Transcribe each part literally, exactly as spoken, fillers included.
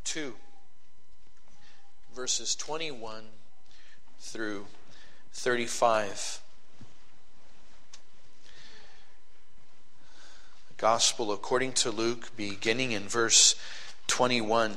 two, verses twenty-one through thirty-five. The Gospel according to Luke, beginning in verse twenty-one.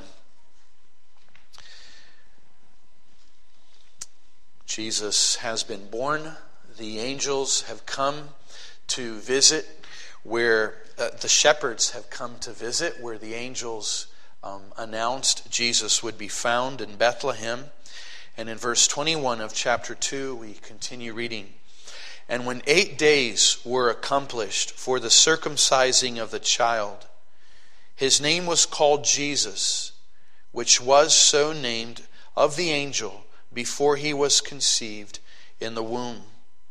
Jesus has been born. The angels have come to visit where uh, the shepherds have come to visit where the angels um, announced Jesus would be found in Bethlehem. And in verse twenty-one of chapter two, we continue reading. And when eight days were accomplished for the circumcising of the child, his name was called Jesus, which was so named of the angel before he was conceived in the womb.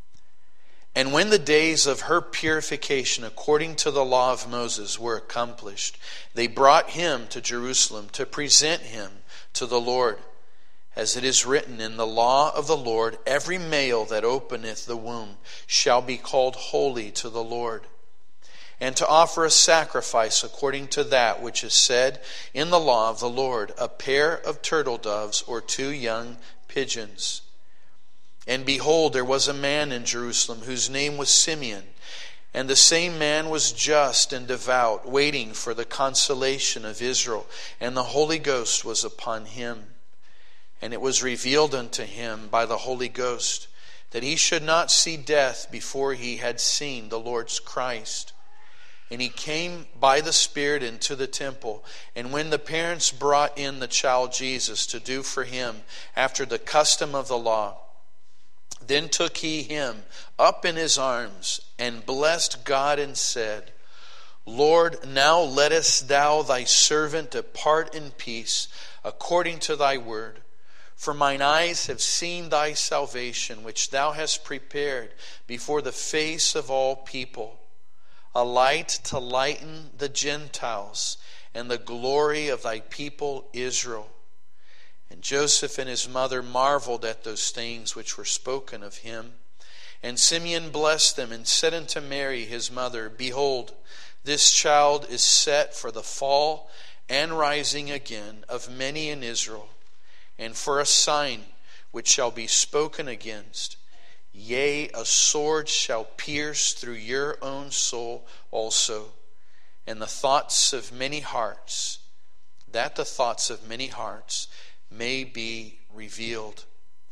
And when the days of her purification according to the law of Moses were accomplished, they brought him to Jerusalem to present him to the Lord. As it is written in the law of the Lord, every male that openeth the womb shall be called holy to the Lord. And to offer a sacrifice according to that which is said in the law of the Lord, a pair of turtle doves or two young pigeons. And behold, there was a man in Jerusalem whose name was Simeon. And the same man was just and devout, waiting for the consolation of Israel. And the Holy Ghost was upon him. And it was revealed unto him by the Holy Ghost that he should not see death before he had seen the Lord's Christ. And he came by the Spirit into the temple. And when the parents brought in the child Jesus to do for him after the custom of the law, then took he him up in his arms and blessed God and said, Lord, now lettest thou thy servant depart in peace according to thy word. For mine eyes have seen thy salvation, which thou hast prepared before the face of all people, a light to lighten the Gentiles, and the glory of thy people Israel. And Joseph and his mother marveled at those things which were spoken of him. And Simeon blessed them, and said unto Mary his mother, Behold, this child is set for the fall and rising again of many in Israel, and for a sign which shall be spoken against. Yea, a sword shall pierce through your own soul also, and the thoughts of many hearts, that the thoughts of many hearts may be revealed.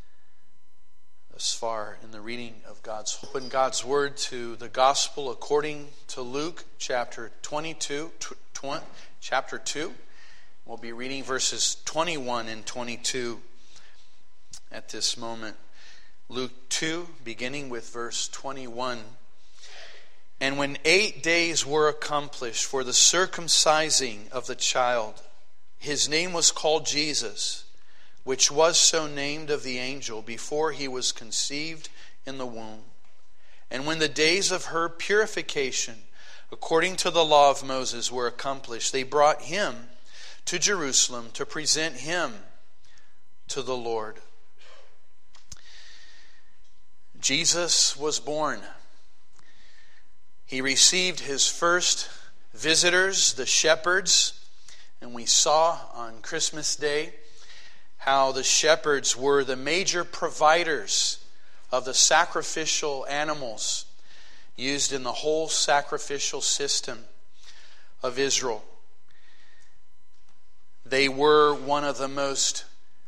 Thus far in the reading of God's open God's word to the Gospel according to Luke chapter twenty-two, tw- chapter two. We'll be reading verses twenty-one and twenty-two at this moment. Luke two, beginning with verse twenty-one. And when eight days were accomplished for the circumcising of the child, his name was called Jesus, which was so named of the angel before he was conceived in the womb. And when the days of her purification, according to the law of Moses, were accomplished, they brought him to Jerusalem to present him to the Lord. Jesus was born. He received his first visitors, the shepherds, and we saw on Christmas Day how the shepherds were the major providers of the sacrificial animals used in the whole sacrificial system of Israel. They were one of the most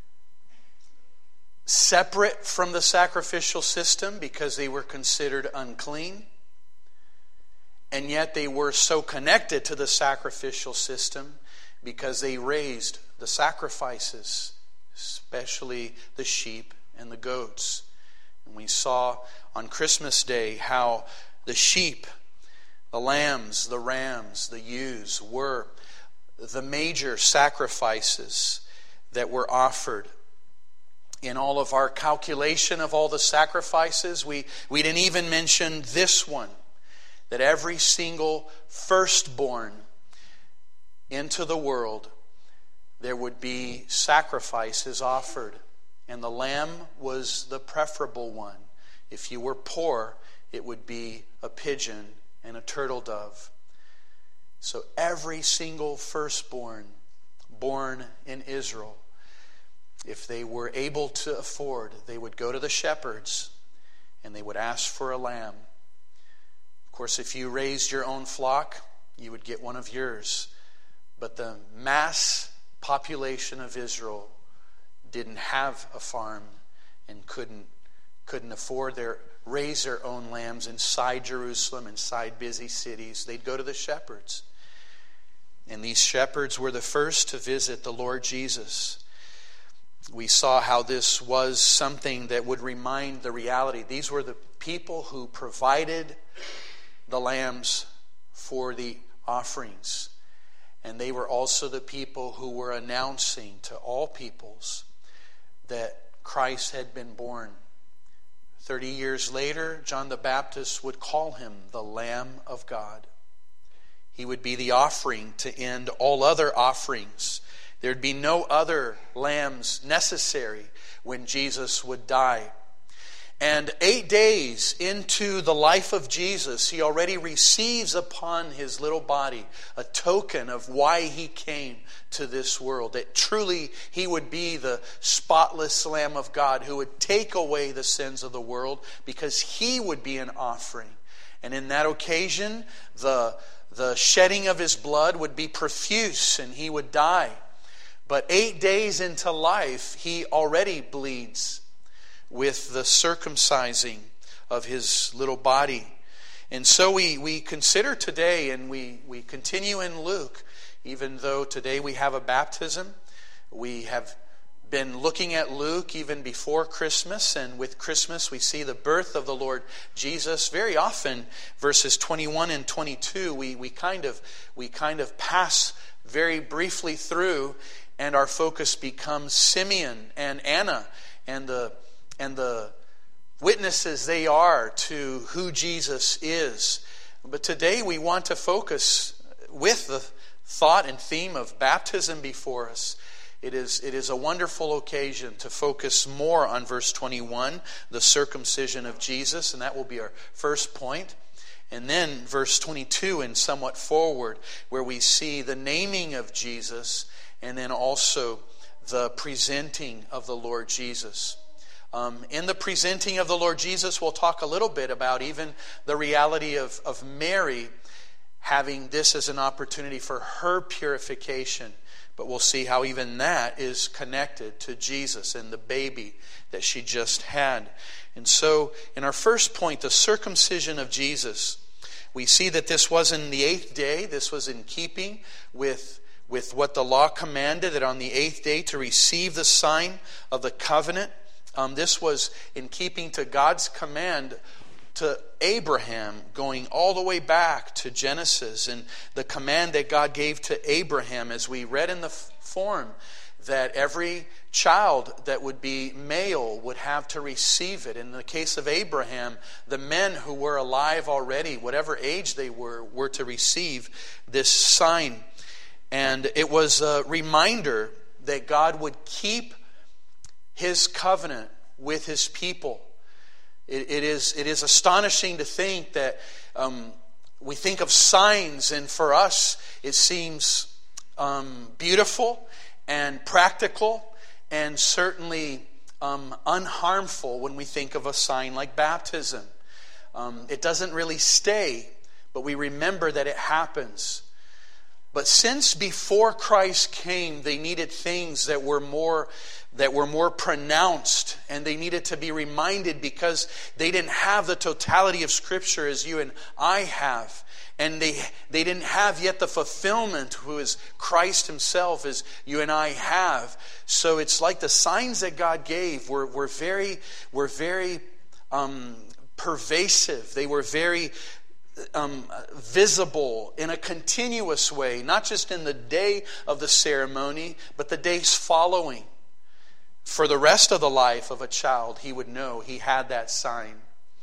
separate from the sacrificial system because they were considered unclean. And yet they were so connected to the sacrificial system because they raised the sacrifices, especially the sheep and the goats. And we saw on Christmas Day how the sheep, the lambs, the rams, the ewes were the major sacrifices that were offered. In all of our calculation of all the sacrifices, we, we didn't even mention this one, that every single firstborn into the world, there would be sacrifices offered. And the lamb was the preferable one. If you were poor, it would be a pigeon and a turtle dove. So every single firstborn born in Israel, if they were able to afford, they would go to the shepherds and they would ask for a lamb. Of course, if you raised your own flock, you would get one of yours. But the mass population of Israel didn't have a farm and couldn't couldn't afford their raise their own lambs inside Jerusalem, inside busy cities. They'd go to the shepherds. And these shepherds were the first to visit the Lord Jesus. We saw how this was something that would remind the reality. These were the people who provided the lambs for the offerings. And they were also the people who were announcing to all peoples that Christ had been born. Thirty years later, John the Baptist would call him the Lamb of God. He would be the offering to end all other offerings. There'd be no other lambs necessary when Jesus would die. And eight days into the life of Jesus, he already receives upon his little body a token of why he came to this world. That truly he would be the spotless Lamb of God who would take away the sins of the world, because he would be an offering. And in that occasion, the, the shedding of his blood would be profuse and he would die. But eight days into life, he already bleeds with the circumcising of his little body. And so we, we consider today, and we, we continue in Luke, even though today we have a baptism. We have been looking at Luke even before Christmas, and with Christmas we see the birth of the Lord Jesus. Very often, verses twenty-one and twenty-two, we, we kind of we kind of pass very briefly through, and our focus becomes Simeon and Anna and the and the witnesses they are to who Jesus is. But today we want to focus with the thought and theme of baptism before us. It is, it is a wonderful occasion to focus more on verse twenty-one, the circumcision of Jesus, and that will be our first point. And then verse twenty-two and somewhat forward, where we see the naming of Jesus, and then also the presenting of the Lord Jesus. Um, in the presenting of the Lord Jesus, we'll talk a little bit about even the reality of, of Mary having this as an opportunity for her purification. But we'll see how even that is connected to Jesus and the baby that she just had. And so, in our first point, the circumcision of Jesus, we see that this was in the eighth day. This was in keeping with with what the law commanded, that on the eighth day to receive the sign of the covenant. Um, this was in keeping to God's command to Abraham, going all the way back to Genesis, and the command that God gave to Abraham, as we read in the form, that every child that would be male would have to receive it. In the case of Abraham, the men who were alive already, whatever age they were, were to receive this sign. And it was a reminder that God would keep His covenant with His people. It, it is it is astonishing to think that um, we think of signs, and for us it seems um, beautiful and practical and certainly um, unharmful when we think of a sign like baptism. Um, it doesn't really stay, but we remember that it happens. But since before Christ came, they needed things that were more that were more pronounced, and they needed to be reminded because they didn't have the totality of Scripture as you and I have. And they they didn't have yet the fulfillment who is Christ Himself as you and I have. So it's like the signs that God gave were, were very, were very um, pervasive. They were very Um, visible in a continuous way, not just in the day of the ceremony, but the days following. For the rest of the life of a child, he would know he had that sign.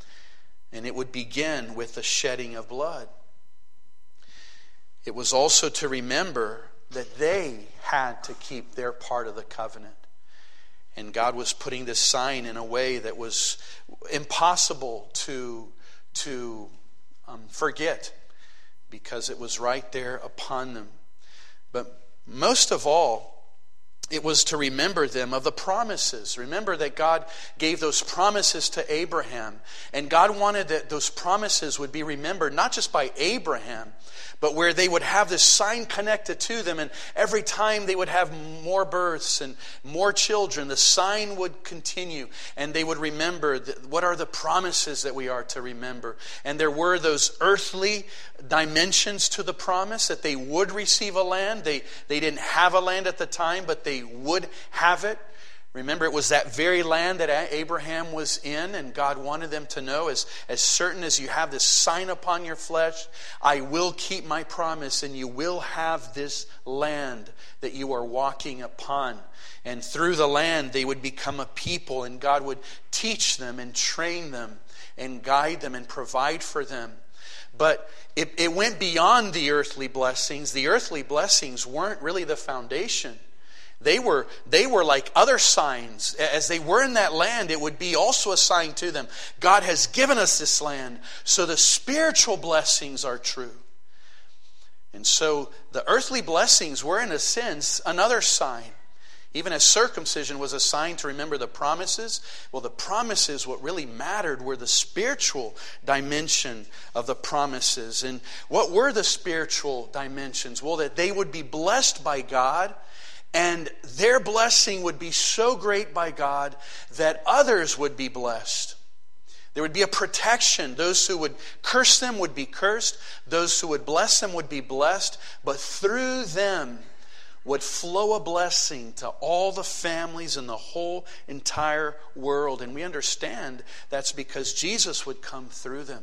And it would begin with the shedding of blood. It was also to remember that they had to keep their part of the covenant. And God was putting this sign in a way that was impossible to to Um, forget, because it was right there upon them. But most of all, it was to remember them of the promises. Remember that God gave those promises to Abraham. And God wanted that those promises would be remembered not just by Abraham, but where they would have this sign connected to them. And every time they would have more births and more children, the sign would continue. And they would remember that what are the promises that we are to remember. And there were those earthly dimensions to the promise that they would receive a land. They, they didn't have a land at the time, but they would have it. Remember, it was that very land that Abraham was in, and God wanted them to know, as, as certain as you have this sign upon your flesh, I will keep my promise, and you will have this land that you are walking upon. And through the land, they would become a people, and God would teach them and train them and guide them and provide for them. But it, it went beyond the earthly blessings. The earthly blessings weren't really the foundation. They were, they were like other signs. As they were in that land, it would be also a sign to them. God has given us this land, so the spiritual blessings are true. And so the earthly blessings were, in a sense, another sign. Even as circumcision was a sign to remember the promises, well, the promises, what really mattered were the spiritual dimension of the promises. And what were the spiritual dimensions? Well, that they would be blessed by God, and their blessing would be so great by God that others would be blessed. There would be a protection. Those who would curse them would be cursed. Those who would bless them would be blessed. But through them would flow a blessing to all the families in the whole entire world. And we understand that's because Jesus would come through them.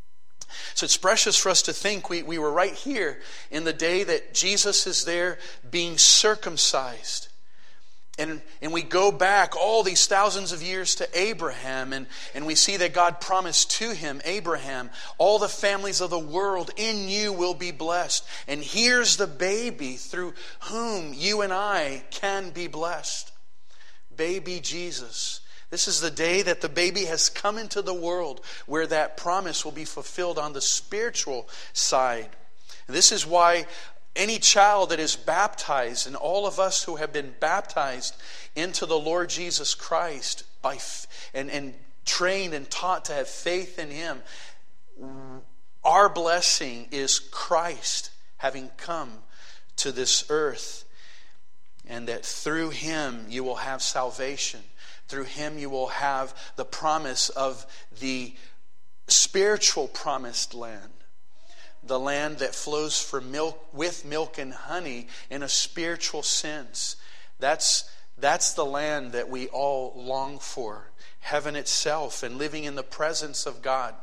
So it's precious for us to think we, we were right here in the day that Jesus is there being circumcised. And, and we go back all these thousands of years to Abraham, and, and we see that God promised to him, Abraham, all the families of the world in you will be blessed. And here's the baby through whom you and I can be blessed. Baby Jesus. This is the day that the baby has come into the world where that promise will be fulfilled on the spiritual side. And this is why any child that is baptized, and all of us who have been baptized into the Lord Jesus Christ by and, and trained and taught to have faith in Him, our blessing is Christ having come to this earth, and that through Him you will have salvation. Through Him you will have the promise of the spiritual promised land. The land that flows for milk, with milk and honey in a spiritual sense. That's, that's the land that we all long for. Heaven itself, and living in the presence of God.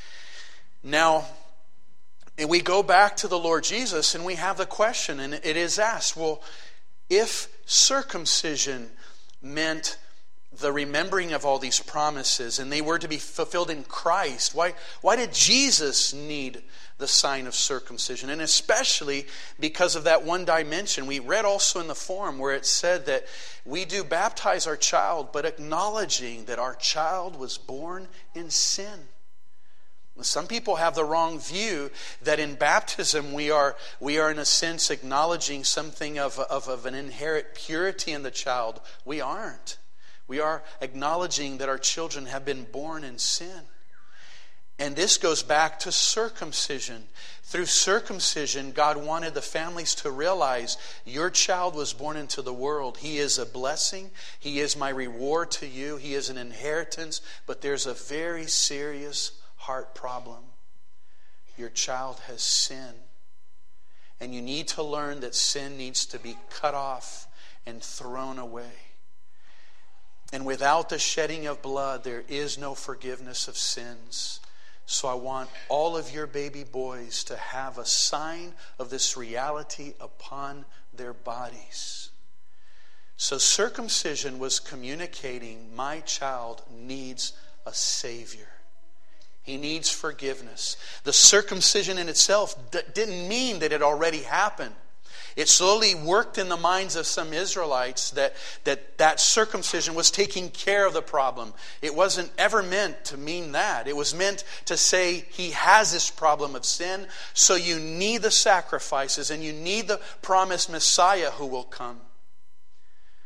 Now, we go back to the Lord Jesus and we have the question, and it is asked, well, if circumcision meant the remembering of all these promises, and they were to be fulfilled in Christ, why, why did Jesus need the sign of circumcision? And especially because of that one dimension. We read also in the form where it said that we do baptize our child, but acknowledging that our child was born in sin. Some people have the wrong view that in baptism we are, we are in a sense acknowledging something of, of, of an inherent purity in the child. We aren't. We are acknowledging that our children have been born in sin. And this goes back to circumcision. Through circumcision, God wanted the families to realize your child was born into the world. He is a blessing. He is my reward to you. He is an inheritance. But there's a very serious heart problem. Your child has sinned. And you need to learn that sin needs to be cut off and thrown away. And without the shedding of blood, there is no forgiveness of sins. So I want all of your baby boys to have a sign of this reality upon their bodies. So circumcision was communicating, my child needs a Savior. He needs forgiveness. The circumcision in itself d- didn't mean that it already happened. It slowly worked in the minds of some Israelites that, that that circumcision was taking care of the problem. It wasn't ever meant to mean that. It was meant to say he has this problem of sin, so you need the sacrifices and you need the promised Messiah who will come.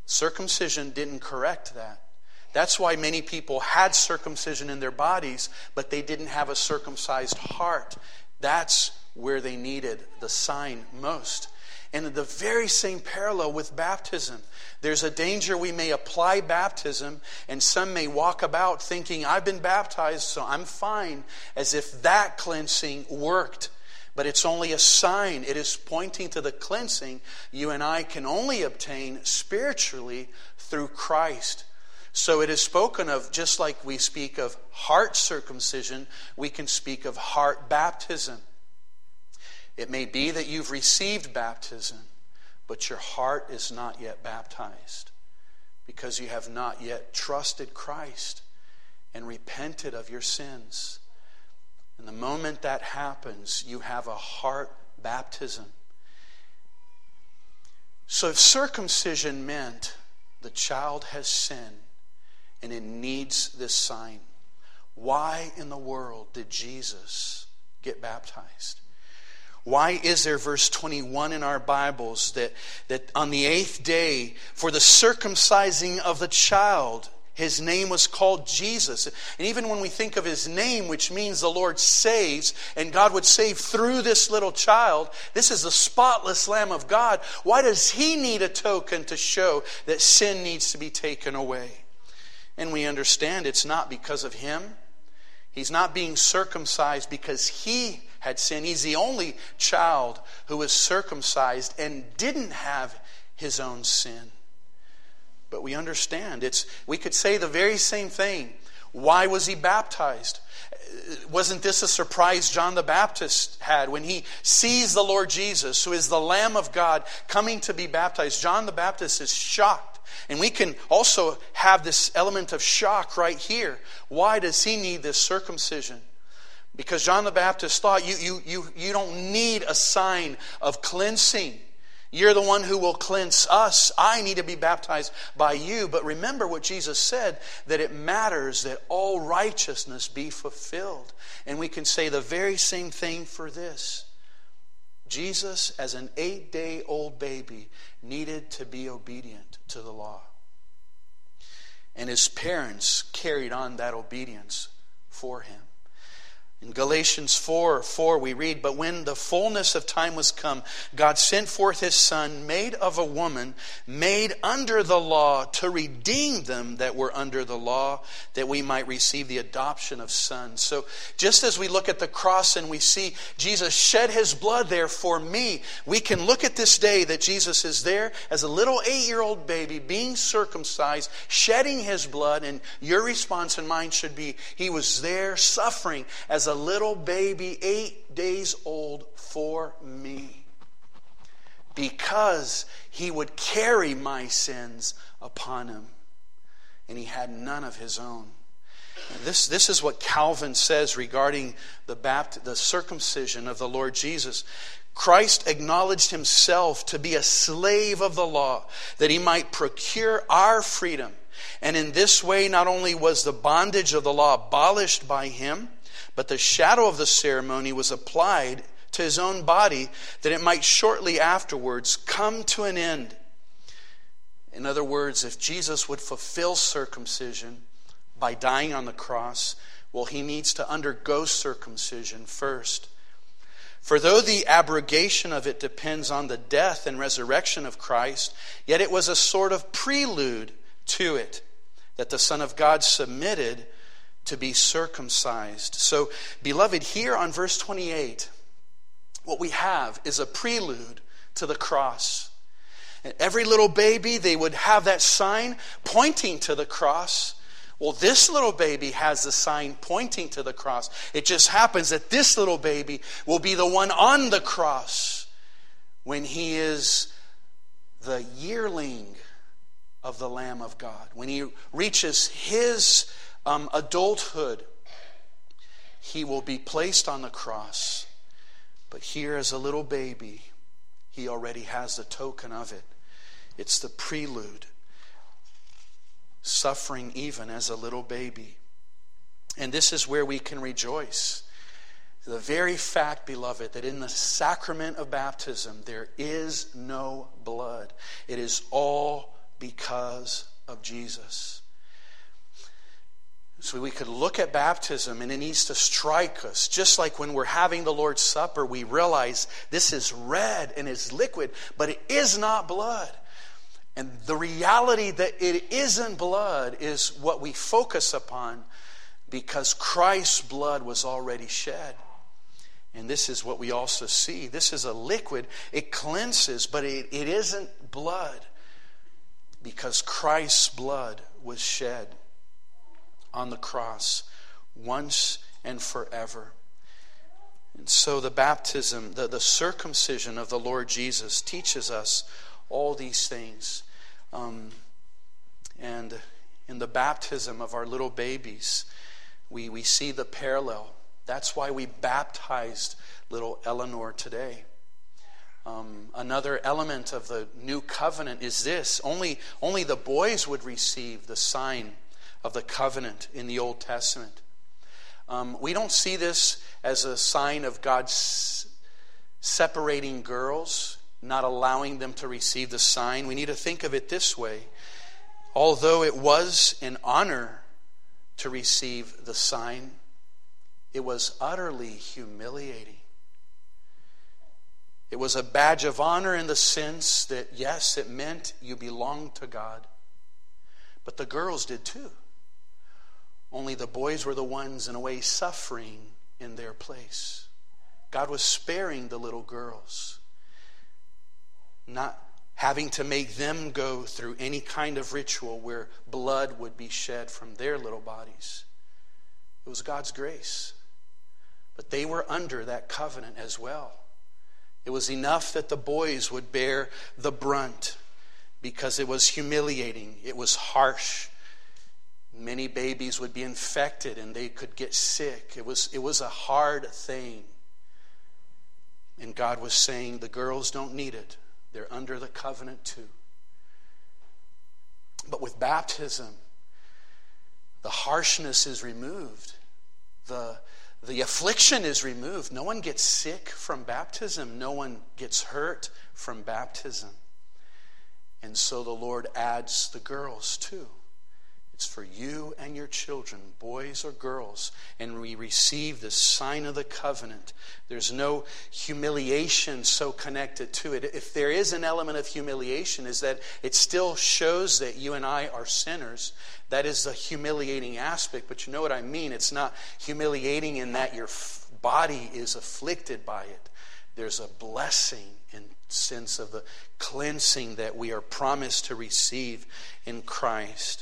Circumcision didn't correct that. That's why many people had circumcision in their bodies, but they didn't have a circumcised heart. That's where they needed the sign most. And the very same parallel with baptism. There's a danger we may apply baptism, and some may walk about thinking, I've been baptized, so I'm fine, as if that cleansing worked. But it's only a sign. It is pointing to the cleansing you and I can only obtain spiritually through Christ. So it is spoken of, just like we speak of heart circumcision, we can speak of heart baptism. It may be that you've received baptism, but your heart is not yet baptized because you have not yet trusted Christ and repented of your sins. And the moment that happens, you have a heart baptism. So if circumcision meant the child has sinned and it needs this sign, why in the world did Jesus get baptized? Why is there, verse twenty-one in our Bibles, that, that on the eighth day, for the circumcising of the child, his name was called Jesus? And even when we think of his name, which means the Lord saves, and God would save through this little child, this is the spotless Lamb of God. Why does he need a token to show that sin needs to be taken away? And we understand it's not because of him. He's not being circumcised because he had sinned. He's the only child who was circumcised and didn't have his own sin. But we understand, it's we could say the very same thing. Why was he baptized? Wasn't this a surprise John the Baptist had when he sees the Lord Jesus, who is the Lamb of God, coming to be baptized? John the Baptist is shocked. And we can also have this element of shock right here. Why does he need this circumcision? Because John the Baptist thought, you, you, you, you don't need a sign of cleansing. You're the one who will cleanse us. I need to be baptized by you. But remember what Jesus said, that it matters that all righteousness be fulfilled. And we can say the very same thing for this. Jesus, as an eight-day-old baby, needed to be obedient to the law. And his parents carried on that obedience for him. In Galatians four, four we read, but when the fullness of time was come, God sent forth his Son, made of a woman, made under the law, to redeem them that were under the law, that we might receive the adoption of sons. So just as we look at the cross and we see Jesus shed his blood there for me, we can look at this day that Jesus is there as a little eight-year-old baby being circumcised, shedding his blood, and your response and mine should be, he was there suffering as a little baby, eight days old, for me. Because he would carry my sins upon him. And he had none of his own. This, this is what Calvin says regarding the, bapt- the circumcision of the Lord Jesus. Christ acknowledged himself to be a slave of the law, that he might procure our freedom. And in this way, not only was the bondage of the law abolished by him, but the shadow of the ceremony was applied to his own body, that it might shortly afterwards come to an end. In other words, if Jesus would fulfill circumcision by dying on the cross, well, he needs to undergo circumcision first. For though the abrogation of it depends on the death and resurrection of Christ, yet it was a sort of prelude to it, that the Son of God submitted to be circumcised. So, beloved, here on verse twenty-eight, what we have is a prelude to the cross. And every little baby, they would have that sign pointing to the cross. Well, this little baby has the sign pointing to the cross. It just happens that this little baby will be the one on the cross when he is the yearling of the Lamb of God. When he reaches his Um, adulthood, he will be placed on the cross. But here as a little baby, he already has the token of it. It's the prelude. Suffering even as a little baby. And this is where we can rejoice. The very fact, beloved, that in the sacrament of baptism there is no blood. It is all because of Jesus. So we could look at baptism and it needs to strike us. Just like when we're having the Lord's Supper, we realize this is red and is liquid, but it is not blood. And the reality that it isn't blood is what we focus upon, because Christ's blood was already shed. And this is what we also see. This is a liquid. It cleanses, but it, it isn't blood, because Christ's blood was shed on the cross once and forever. And so the baptism, the, the circumcision of the Lord Jesus teaches us all these things. Um, and in the baptism of our little babies, we, we see the parallel. That's why we baptized little Eleanor today. Um, another element of the new covenant is this. Only, only the boys would receive the sign of the covenant in the Old Testament. Um, we don't see this as a sign of God s- separating girls, not allowing them to receive the sign. We need to think of it this way. Although it was an honor to receive the sign, it was utterly humiliating. It was a badge of honor in the sense that, yes, it meant you belonged to God. But the girls did too. Only the boys were the ones, in a way, suffering in their place. God was sparing the little girls, not having to make them go through any kind of ritual where blood would be shed from their little bodies. It was God's grace. But they were under that covenant as well. It was enough that the boys would bear the brunt, because it was humiliating. It was harsh. Many babies would be infected and they could get sick. It was, it was a hard thing. And God was saying, the girls don't need it. They're under the covenant too. But with baptism, the harshness is removed. The, the affliction is removed. No one gets sick from baptism. No one gets hurt from baptism. And so the Lord adds the girls too. It's for you and your children, boys or girls, and we receive the sign of the covenant. There's no humiliation so connected to it. If there is an element of humiliation, is that it still shows that you and I are sinners. That is the humiliating aspect, but you know what I mean. It's not humiliating in that your body is afflicted by it. There's a blessing in sense of the cleansing that we are promised to receive in Christ.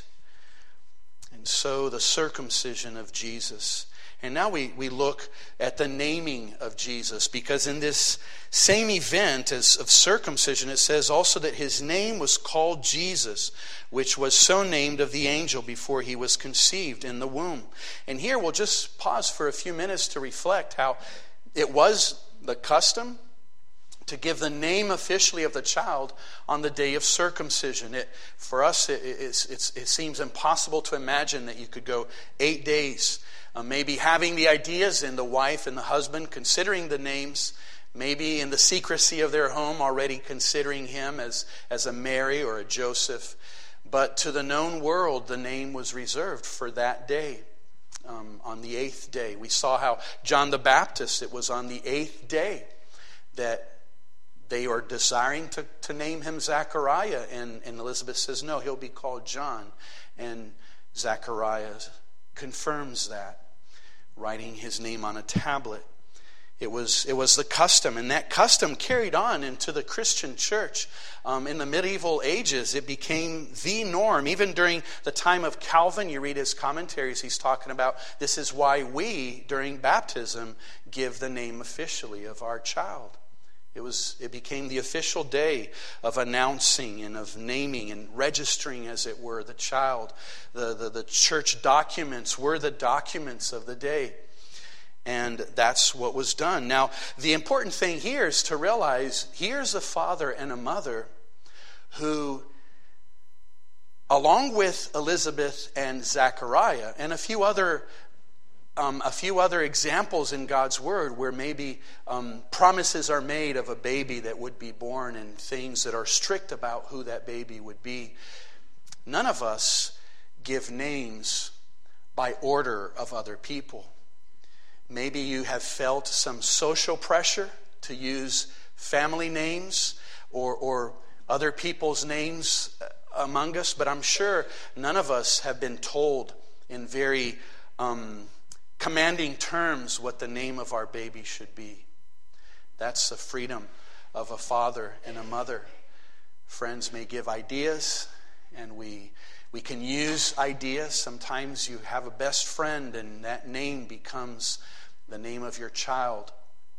And so the circumcision of Jesus. And now we, we look at the naming of Jesus, because in this same event as of circumcision, it says also that his name was called Jesus, which was so named of the angel before he was conceived in the womb. And here we'll just pause for a few minutes to reflect how it was the custom to give the name officially of the child on the day of circumcision. It, for us, it, it's, it's, it seems impossible to imagine that you could go eight days, uh, maybe having the ideas, and the wife and the husband considering the names, maybe in the secrecy of their home already considering him as, as a Mary or a Joseph. But to the known world, the name was reserved for that day. Um, on the eighth day, we saw how John the Baptist, it was on the eighth day that they are desiring to, to name him Zechariah, and, and Elizabeth says, no, he'll be called John. And Zechariah confirms that, writing his name on a tablet. It was, it was the custom, and that custom carried on into the Christian church. Um, in the medieval ages, it became the norm. Even during the time of Calvin, you read his commentaries, he's talking about this is why we, during baptism, give the name officially of our child. It was. It became the official day of announcing and of naming and registering, as it were, the child. The, the, the church documents were the documents of the day. And that's what was done. Now, the important thing here is to realize here's a father and a mother who, along with Elizabeth and Zechariah and a few other Um, a few other examples in God's Word where maybe um, promises are made of a baby that would be born and things that are strict about who that baby would be. none of us give names by order of other people. Maybe you have felt some social pressure to use family names or, or other people's names among us, but I'm sure none of us have been told in very um, commanding terms what the name of our baby should be. That's the freedom of a father and a mother. Friends may give ideas, and we we can use ideas. Sometimes you have a best friend, and that name becomes the name of your child.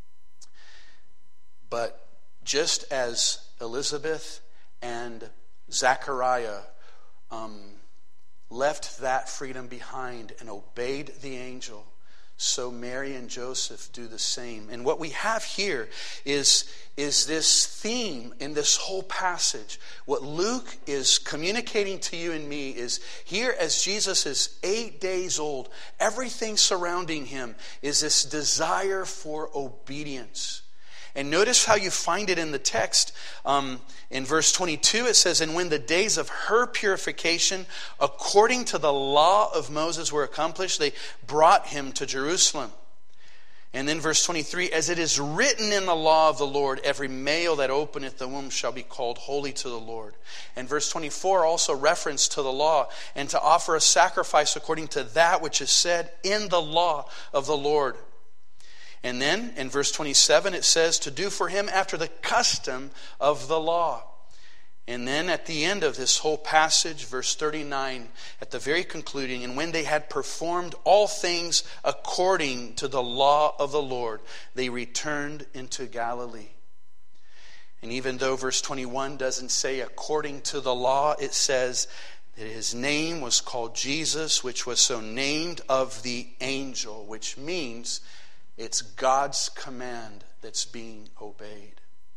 But just as Elizabeth and Zechariah um, left that freedom behind and obeyed the angel, so Mary and Joseph do the same. And what we have here is, is this theme in this whole passage. What Luke is communicating to you and me is here as Jesus is eight days old, everything surrounding him is this desire for obedience. And notice how you find it in the text. Um, in verse twenty-two it says, "And when the days of her purification according to the law of Moses were accomplished, they brought him to Jerusalem." And then verse twenty-three, "As it is written in the law of the Lord, every male that openeth the womb shall be called holy to the Lord." And verse twenty-four also reference to the law, "And to offer a sacrifice according to that which is said in the law of the Lord." And then in verse twenty-seven it says, "To do for him after the custom of the law." And then at the end of this whole passage, verse thirty-nine, at the very concluding, "And when they had performed all things according to the law of the Lord, they returned into Galilee." And even though verse twenty-one doesn't say according to the law, it says that his name was called Jesus, which was so named of the angel, which means it's God's command that's being obeyed.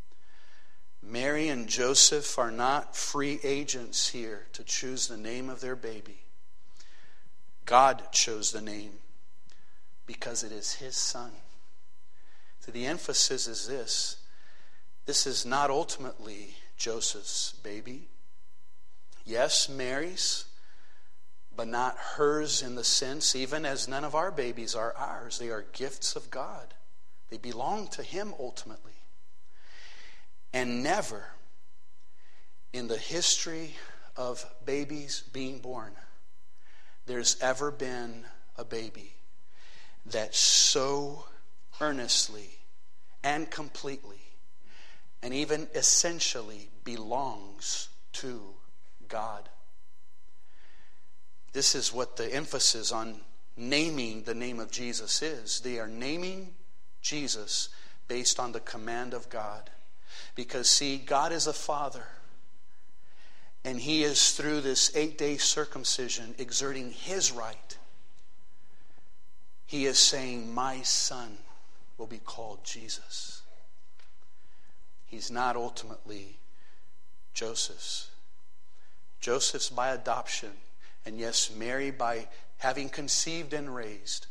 Mary and Joseph are not free agents here to choose the name of their baby. God chose the name because it is his son. So the emphasis is this. This is not ultimately Joseph's baby. Yes, Mary's, but not hers in the sense, even as none of our babies are ours. They are gifts of God. They belong to him ultimately. And never in the history of babies being born, there's ever been a baby that so earnestly and completely and even essentially belongs to God. This is what the emphasis on naming the name of Jesus is. They are naming Jesus based on the command of God. Because, see, God is a father. And he is, through this eight-day circumcision, exerting his right. He is saying, my son will be called Jesus. He's not ultimately Joseph's. Joseph's by adoption. And yes, Mary by having conceived and raised.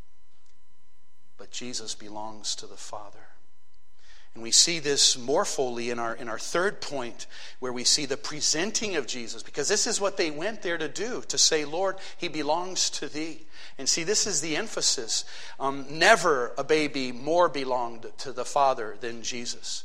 But Jesus belongs to the Father. And we see this more fully in our in our third point, where we see the presenting of Jesus. Because this is what they went there to do, to say, Lord, he belongs to thee. And see, this is the emphasis. Um, never a baby more belonged to the Father than Jesus.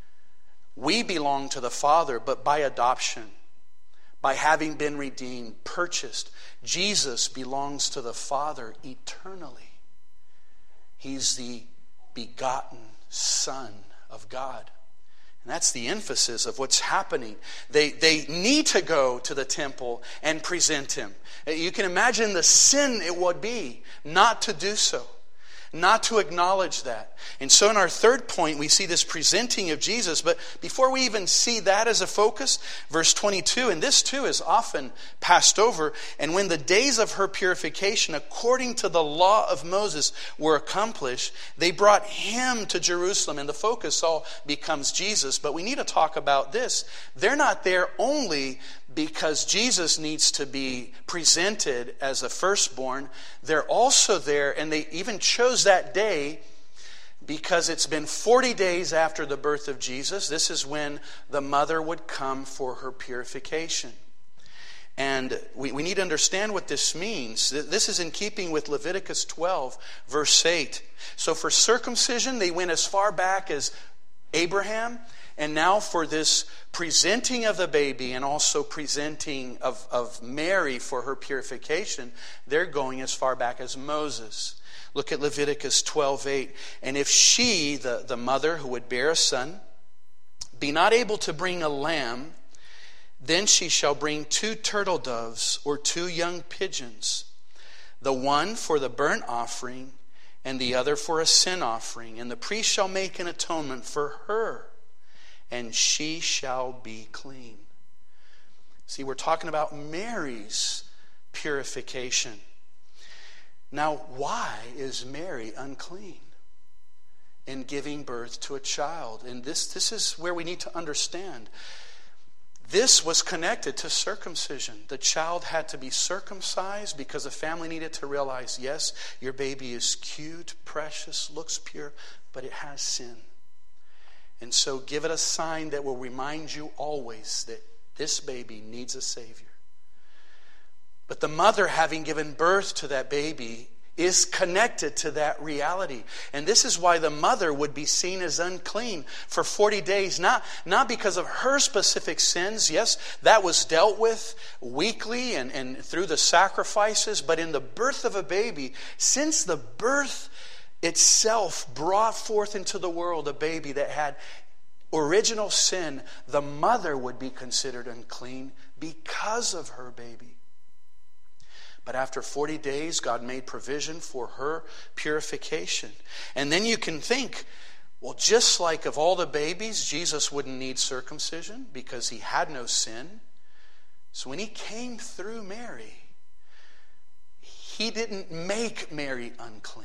We belong to the Father, but by adoption. By having been redeemed, purchased. Jesus belongs to the Father eternally. He's the begotten Son of God. And that's the emphasis of what's happening. They, they need to go to the temple and present him. You can imagine the sin it would be not to do so. Not to acknowledge that. And so in our third point, we see this presenting of Jesus. But before we even see that as a focus, verse twenty-two, and this too is often passed over. And when the days of her purification, according to the law of Moses, were accomplished, they brought him to Jerusalem. And the focus all becomes Jesus. But we need to talk about this. They're not there only because Jesus needs to be presented as a firstborn. They're also there, and they even chose that day because it's been forty days after the birth of Jesus. This is when the mother would come for her purification. And we, we need to understand what this means. This is in keeping with Leviticus twelve, verse eight. So for circumcision, they went as far back as Abraham. And now for this presenting of the baby and also presenting of, of Mary for her purification, they're going as far back as Moses. Look at Leviticus twelve eight. And if she, the, the mother who would bear a son, be not able to bring a lamb, then she shall bring two turtle doves or two young pigeons, the one for the burnt offering and the other for a sin offering. And the priest shall make an atonement for her, and she shall be clean. See, we're talking about Mary's purification. Now, why is Mary unclean in giving birth to a child? And this, this is where we need to understand. This was connected to circumcision. The child had to be circumcised because the family needed to realize, yes, your baby is cute, precious, looks pure, but it has sin. And so give it a sign that will remind you always that this baby needs a Savior. But the mother, having given birth to that baby, is connected to that reality. And this is why the mother would be seen as unclean for forty days. Not, not because of her specific sins. Yes, that was dealt with weekly and, and through the sacrifices. But in the birth of a baby, since the birth itself brought forth into the world a baby that had original sin, the mother would be considered unclean because of her baby. But after forty days, God made provision for her purification. And then you can think, well, just like of all the babies, Jesus wouldn't need circumcision because he had no sin. So when he came through Mary, he didn't make Mary unclean.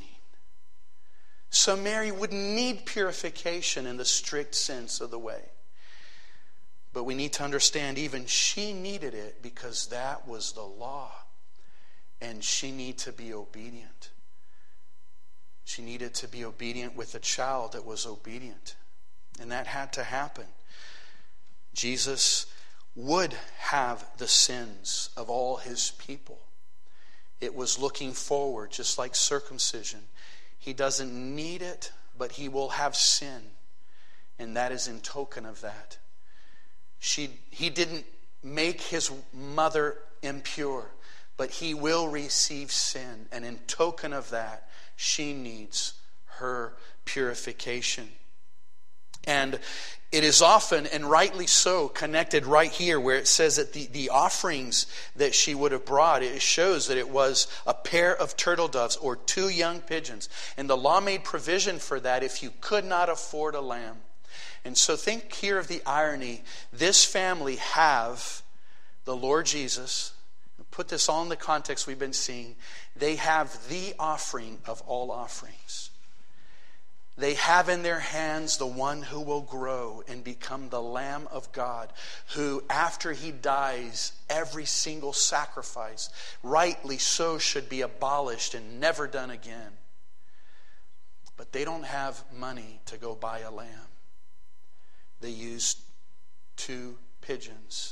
So Mary wouldn't need purification in the strict sense of the way. But we need to understand even she needed it because that was the law. And she needed to be obedient. She needed to be obedient with a child that was obedient. And that had to happen. Jesus would have the sins of all his people. It was looking forward, just like circumcision. He doesn't need it, but he will have sin. And that is in token of that. She, he didn't make his mother impure, but he will receive sin. And in token of that, she needs her purification. And it is often, and rightly so, connected right here where it says that the, the offerings that she would have brought, it shows that it was a pair of turtle doves or two young pigeons. And the law made provision for that if you could not afford a lamb. And so think here of the irony. This family have the Lord Jesus. Put this all in the context we've been seeing. They have the offering of all offerings. They have in their hands the one who will grow and become the Lamb of God, who after he dies, every single sacrifice, rightly so, should be abolished and never done again. But they don't have money to go buy a lamb. They used two pigeons.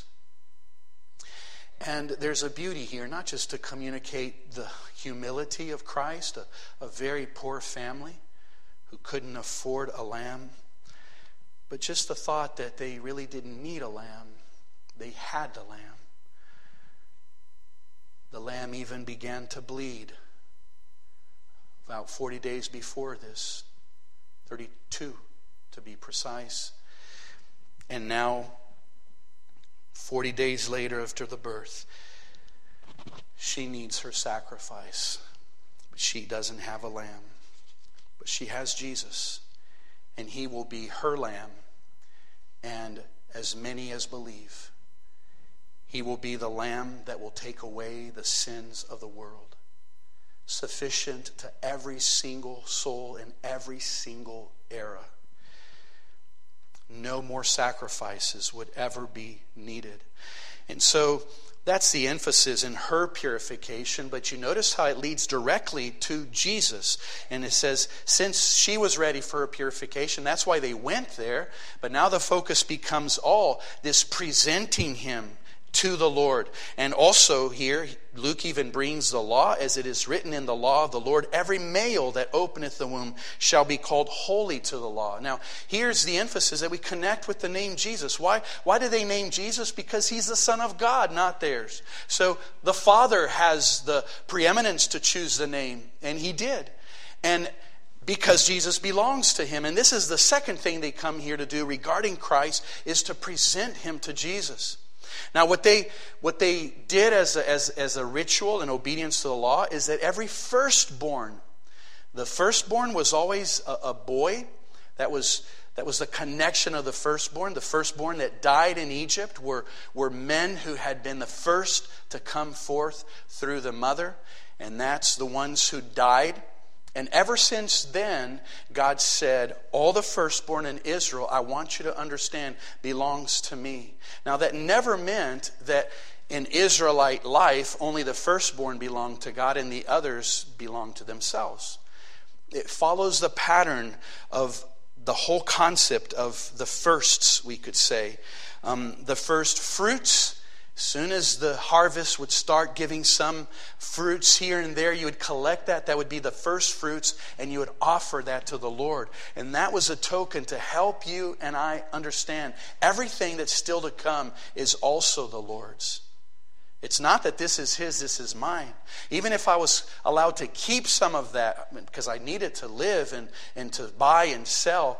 And there's a beauty here, not just to communicate the humility of Christ, a, a very poor family who couldn't afford a lamb, but just the thought that they really didn't need a lamb. They had the lamb. The lamb even began to bleed about forty days before this, thirty-two to be precise. And now, forty days later after the birth, she needs her sacrifice. But she doesn't have a lamb. But she has Jesus. And he will be her lamb. And as many as believe, he will be the lamb that will take away the sins of the world. Sufficient to every single soul in every single era. No more sacrifices would ever be needed. And so that's the emphasis in her purification. But you notice how it leads directly to Jesus. And it says, since she was ready for her purification, that's why they went there. But now the focus becomes all this presenting him to the Lord. And also here, Luke even brings the law, as it is written in the law of the Lord, every male that openeth the womb shall be called holy to the law. Now, here's the emphasis that we connect with the name Jesus. Why? Why do they name Jesus? Because he's the Son of God, not theirs. So the Father has the preeminence to choose the name, and he did. And because Jesus belongs to him. And this is the second thing they come here to do regarding Christ, is to present him to Jesus. Now, what they what they did as a, as, as a ritual in obedience to the law is that every firstborn, the firstborn was always a, a boy. That was that was the connection of the firstborn. The firstborn that died in Egypt were, were men who had been the first to come forth through the mother. And that's the ones who died. And ever since then, God said, all the firstborn in Israel, I want you to understand, belongs to me. Now, that never meant that in Israelite life, only the firstborn belonged to God and the others belonged to themselves. It follows the pattern of the whole concept of the firsts, we could say. Um, the first fruits. As soon as the harvest would start giving some fruits here and there, you would collect that. That would be the first fruits, and you would offer that to the Lord. And that was a token to help you and I understand everything that's still to come is also the Lord's. It's not that this is his, this is mine. Even if I was allowed to keep some of that, because I needed to live and, and to buy and sell,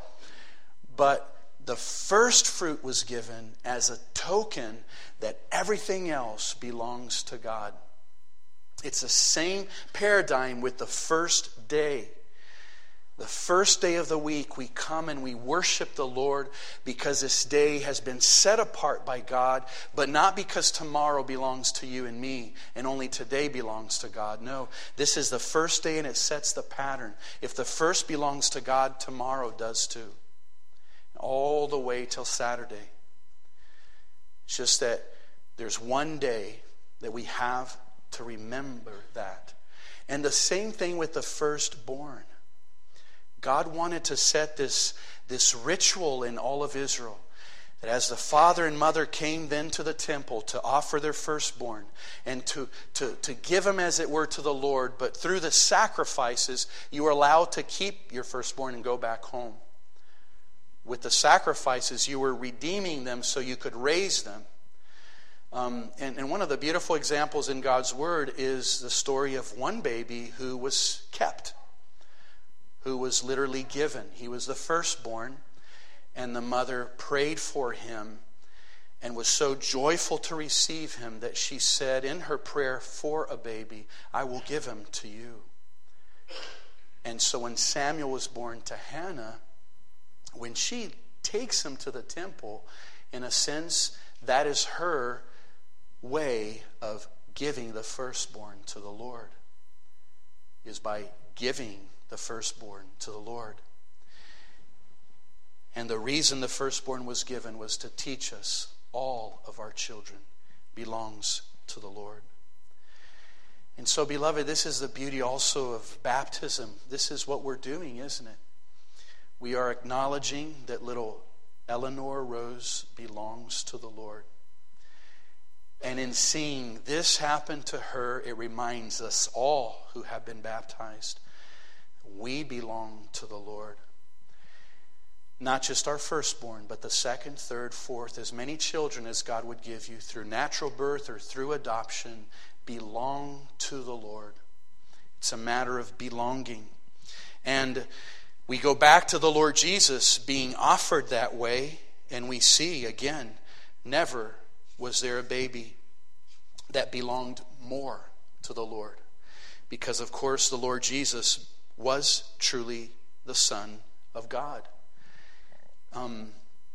but the first fruit was given as a token that everything else belongs to God. It's the same paradigm with the first day. The first day of the week, we come and we worship the Lord because this day has been set apart by God, but not because tomorrow belongs to you and me and only today belongs to God. No, this is the first day and it sets the pattern. If the first belongs to God, tomorrow does too. All the way till Saturday. It's just that there's one day that we have to remember that. And the same thing with the firstborn. God wanted to set this, this ritual in all of Israel. That as the father and mother came then to the temple to offer their firstborn and to, to, to give them as it were to the Lord, but through the sacrifices, you were allowed to keep your firstborn and go back home. With the sacrifices, you were redeeming them so you could raise them. Um, and, and one of the beautiful examples in God's Word is the story of one baby who was kept, who was literally given. He was the firstborn, and the mother prayed for him and was so joyful to receive him that she said in her prayer for a baby, I will give him to you. And so when Samuel was born to Hannah, when she takes him to the temple, in a sense, that is her way of giving the firstborn to the Lord, is by giving the firstborn to the Lord. And the reason the firstborn was given was to teach us all of our children belongs to the Lord. And so, beloved, this is the beauty also of baptism. This is what we're doing, isn't it? We are acknowledging that little Eleanor Rose belongs to the Lord. And in seeing this happen to her, it reminds us all who have been baptized, we belong to the Lord. Not just our firstborn, but the second, third, fourth, as many children as God would give you through natural birth or through adoption, belong to the Lord. It's a matter of belonging. And we go back to the Lord Jesus being offered that way, and we see again, never was there a baby that belonged more to the Lord. Because, of course, the Lord Jesus was truly the Son of God. Um,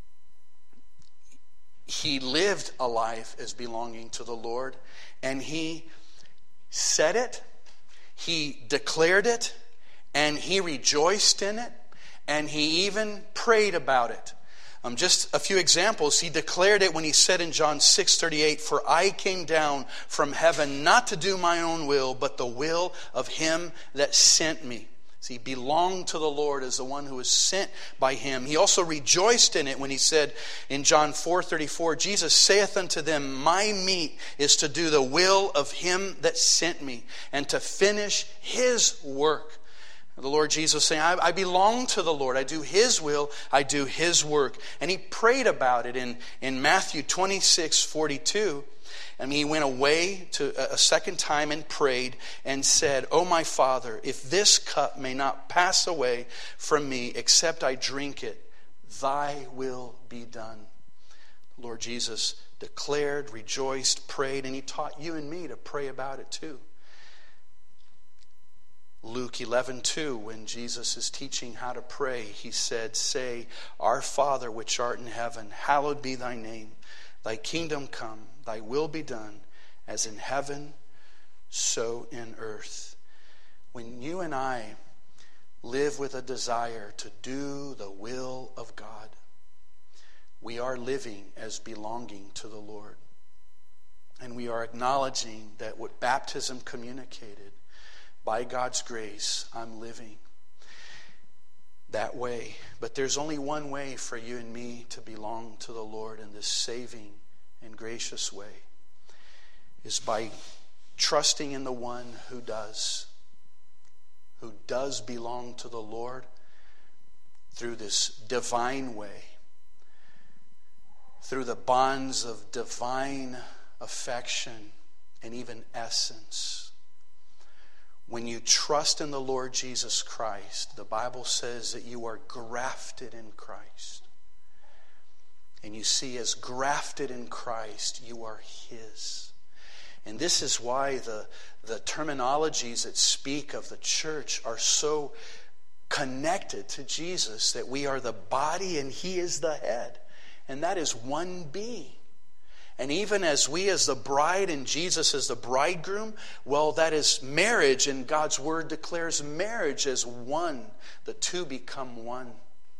he lived a life as belonging to the Lord, and he said it, he declared it, and he rejoiced in it, and he even prayed about it. Um, just a few examples. He declared it when he said in John six thirty-eight, "For I came down from heaven not to do my own will, but the will of him that sent me." See, he belonged to the Lord as the one who was sent by him. He also rejoiced in it when he said in John four thirty-four, Jesus saith unto them, my meat is to do the will of him that sent me, and to finish his work. The Lord Jesus saying, I, I belong to the Lord. I do his will. I do his work. And he prayed about it in, in Matthew twenty-six forty-two. And he went away to a second time and prayed and said, O my Father, if this cup may not pass away from me except I drink it, thy will be done. The Lord Jesus declared, rejoiced, prayed, and he taught you and me to pray about it too. Luke eleven two, when Jesus is teaching how to pray, he said, say, Our Father which art in heaven, hallowed be thy name. Thy kingdom come, thy will be done, as in heaven, so in earth. When you and I live with a desire to do the will of God, we are living as belonging to the Lord. And we are acknowledging that what baptism communicated, by God's grace, I'm living that way. But there's only one way for you and me to belong to the Lord in this saving and gracious way, is by trusting in the one who does, who does belong to the Lord through this divine way, through the bonds of divine affection and even essence. When you trust in the Lord Jesus Christ, the Bible says that you are grafted in Christ. And you see, as grafted in Christ, you are his. And this is why the, the terminologies that speak of the church are so connected to Jesus, that we are the body and he is the head. And that is one being. And even as we as the bride and Jesus as the bridegroom, well, that is marriage, and God's word declares marriage as one. The two become one.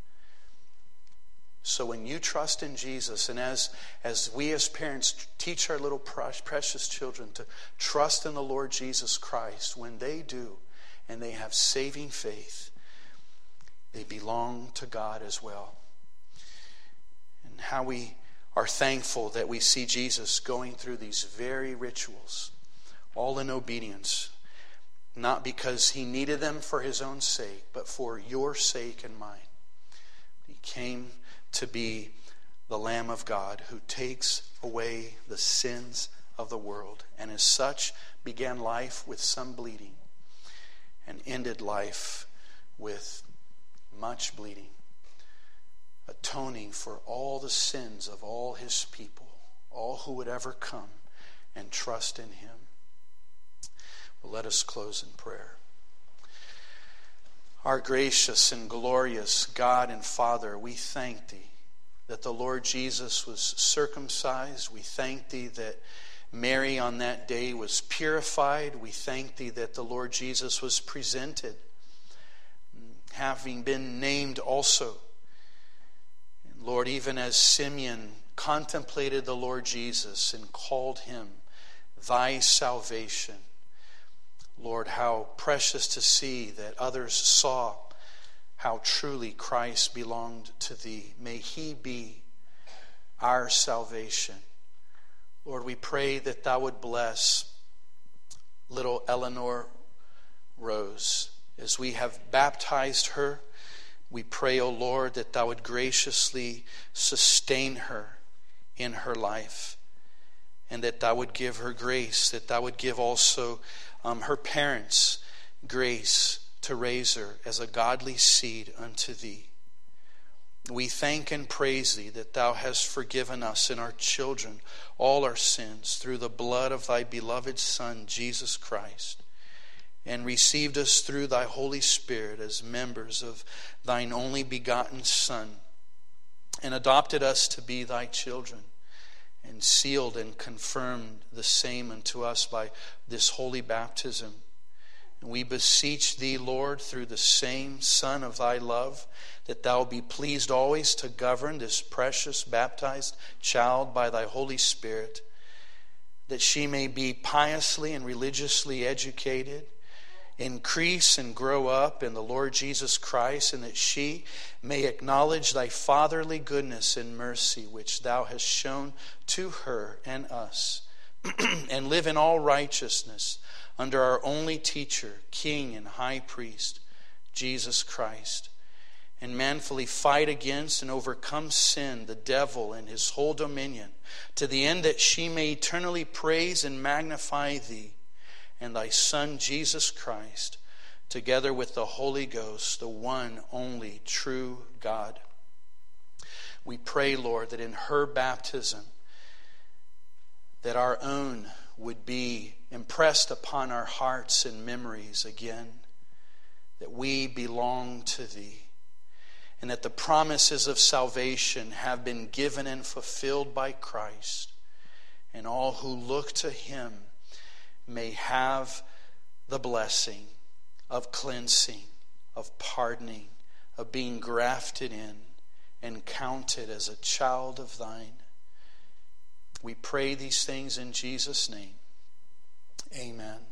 So when you trust in Jesus, and as, as we as parents teach our little precious children to trust in the Lord Jesus Christ, when they do and they have saving faith, they belong to God as well. And how we are thankful that we see Jesus going through these very rituals, all in obedience, not because he needed them for his own sake, but for your sake and mine. He came to be the Lamb of God who takes away the sins of the world, and as such began life with some bleeding and ended life with much bleeding, atoning for all the sins of all his people, all who would ever come and trust in him. Well, let us close in prayer. Our gracious and glorious God and Father, we thank thee that the Lord Jesus was circumcised. We thank thee that Mary on that day was purified. We thank thee that the Lord Jesus was presented, having been named also. Lord, even as Simeon contemplated the Lord Jesus and called him thy salvation, Lord, how precious to see that others saw how truly Christ belonged to thee. May he be our salvation. Lord, we pray that thou would bless little Eleanor Rose as we have baptized her. We pray, O Lord, that thou would graciously sustain her in her life, and that thou would give her grace, that thou would give also um, her parents grace to raise her as a godly seed unto thee. We thank and praise thee that thou hast forgiven us and our children all our sins through the blood of thy beloved Son, Jesus Christ, and received us through thy Holy Spirit as members of thine only begotten Son, and adopted us to be thy children, and sealed and confirmed the same unto us by this holy baptism. And we beseech thee, Lord, through the same Son of thy love, that thou be pleased always to govern this precious baptized child by thy Holy Spirit, that she may be piously and religiously educated increase and grow up in the Lord Jesus Christ, and that she may acknowledge thy fatherly goodness and mercy which thou hast shown to her and us, and live in all righteousness under our only teacher, King and High Priest, Jesus Christ, and manfully fight against and overcome sin, the devil, and his whole dominion, to the end that she may eternally praise and magnify thee and thy Son, Jesus Christ, together with the Holy Ghost, the one only true God. We pray, Lord, that in her baptism, that our own would be impressed upon our hearts and memories again, that we belong to thee, and that the promises of salvation have been given and fulfilled by Christ, and all who look to him may have the blessing of cleansing, of pardoning, of being grafted in and counted as a child of thine. We pray these things in Jesus' name. Amen.